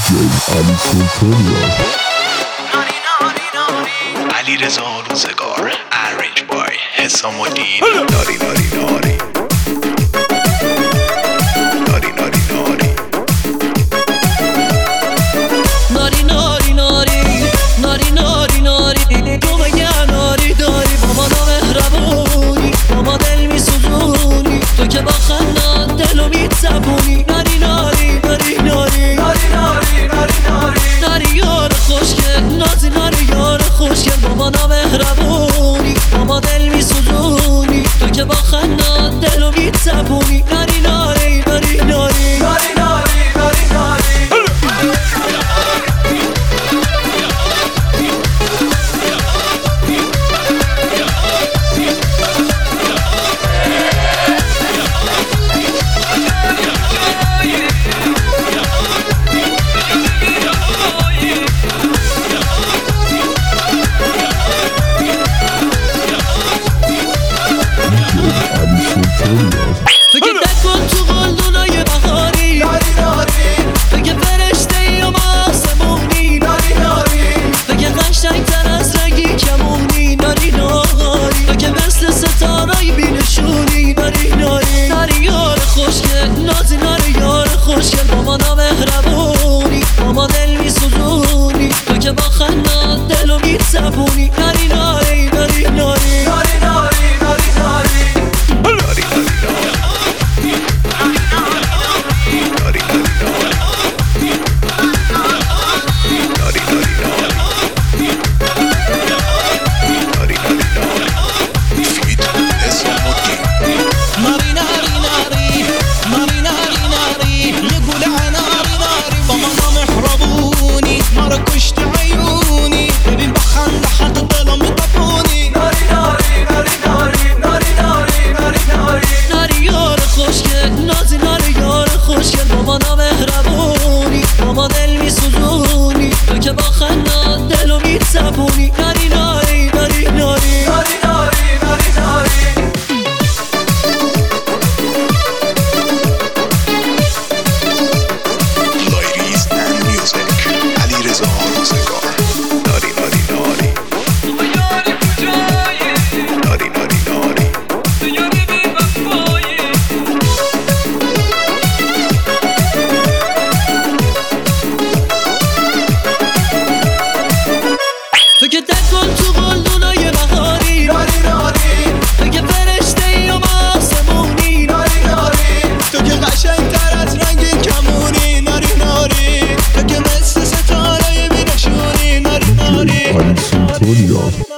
علیرضا روزگار ارنج بای حسام الدین ناری ناری ناری ناری ناری ناری ناری ناری ناری ناری ناری تو بگه ناری داری با ما مهربونی با ما دل میسوزونی تو که با خندت دلو میتپونی ناری ناری ناری ناری ناری ناری ناری ناری ناری یار خوشگل نازی ناری یار خوشگل با ما مهربونی با ما دل میسوزونی تو که با خندت دلو میتپونی ناری ناری ناری ناری ناری ناری ناری ناری تو که دکن تو قلدونای بهاری ناری ناری تو که فرشته ای و ما آسمونی ناری ناری تو که قشنگ‌تر از رگی کمونی ناری ناری تو که مثل ستاره‌ای بی‌نشونی ناری ناری ناری یار خوشگل نازی ناری یار خوشگل با ما مهربونی با ما دل میسوزونی تو که با خندت دلو میتپونی ناری ناری ناری ناری ناری ناری ناری ناری که با خندت دلو میتپونی ناری ناری ناری ناری ناری ناری ناری ناری Ladies and music علیرضا روزگار ناری ناری ناری ناری ناری ناری تو که دکن تو قلدونای بهاری ناری ناری تو که فرشته ای و ما آسمونی ناری ناری تو که قشنگ‌تر از رنگ کمونی ناری ناری تو که مثل ستاره بی‌نشونی ناری ناری